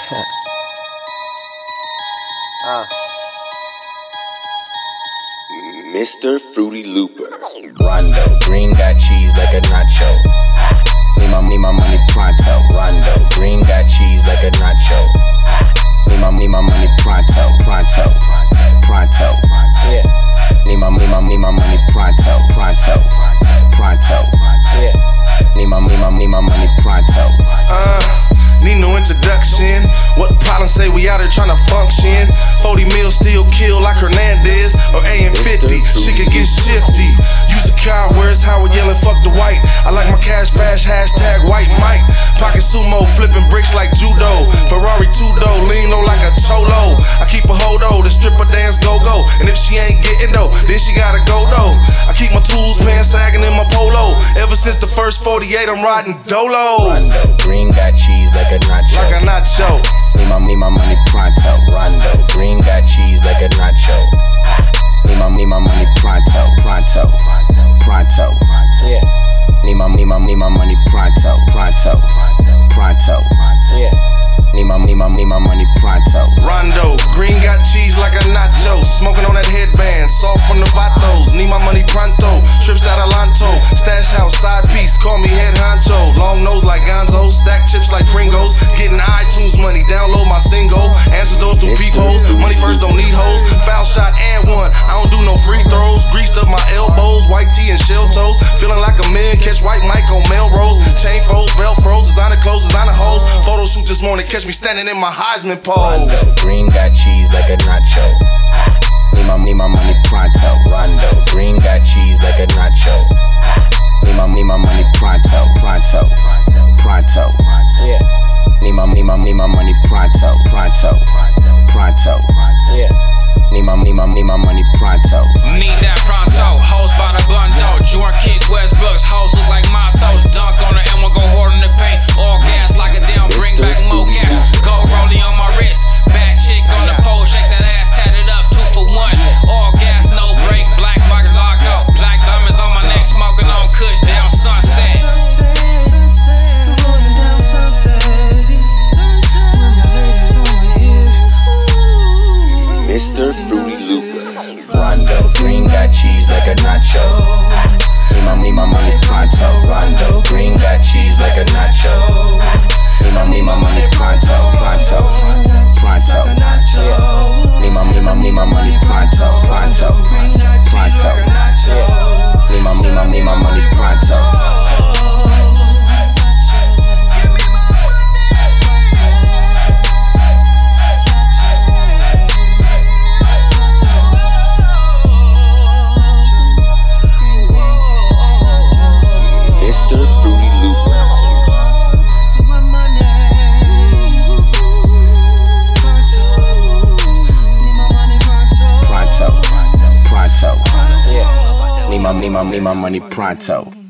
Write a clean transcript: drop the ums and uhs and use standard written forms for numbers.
Mr. Fruity Looper. Rondo, green got cheese like a nacho. Need my money pronto. Rondo, green got cheese like a nacho. Need my money pronto. Yeah. Need my money pronto. Yeah. Need my money pronto. Need no introduction. What the problem say we out here tryna function? 40 mil still kill like Hernandez or A&50. She could get shifty. Use a car, where's Howard yelling fuck the white. I like my cash fast, hashtag white Mike. Pocket sumo, flipping bricks like judo. Ferrari two-door, lean low like a cholo. I keep a ho-do, the stripper dance go-go. And if she ain't getting though, then she gotta go though. I keep my tools, pants sagging in my polo. Ever since the first 48, I'm riding dolo. Rondo, green got cheese like a nacho. Like a nacho. Need my money pronto. Rondo, green got cheese like a nacho. Need my money pronto. Yeah. Need my money pronto. Yeah. Need my money pronto. Rondo, green got cheese like a nacho. Smoking on that headband, soft from the vatos. Need my money pronto. Trips to Adelanto. Stash house, side piece, call me head honcho. Long nose like Gonzo, stack chips like Pringles. Getting iTunes money, download my single. Answer those through peepholes. Money first, don't need hoes. Foul shot and one, I don't do no free throws. Greased up my elbows, white tee and shell toes. Feeling like a man, catch white Mike on Melrose. Chain folds, belt froze, designer clothes, designer hoes. Photo shoot this morning, catch me standing in my Heisman pose. Rondo, green got cheese like a nacho. Need my money pronto. Rondo, green got cheese like a nacho. Need my money pronto. Yeah. Need my money pronto. Yeah. Need my money pronto. Need that pronto. Hoes by the bundle. Jordan kick Westbrooks. Hoes look like mottos. Dunk on her and one go hard in the paint. All gas like a damn bring back more cash. Gold rollie on my wrist. Bad chick on the pole. Shake that ass, tatted up. 2 for 1. All gas, no break. Black market logo. Black diamonds on my neck. Smoking on Kush down Sunset. Mr. Fruity Looper. Rondo, green got cheese like a nacho. Need my money pronto. Rondo, green got cheese like a nacho. Need my money pronto. Yeah. Need my money pronto. Yeah. Need my money pronto. Need my money pronto.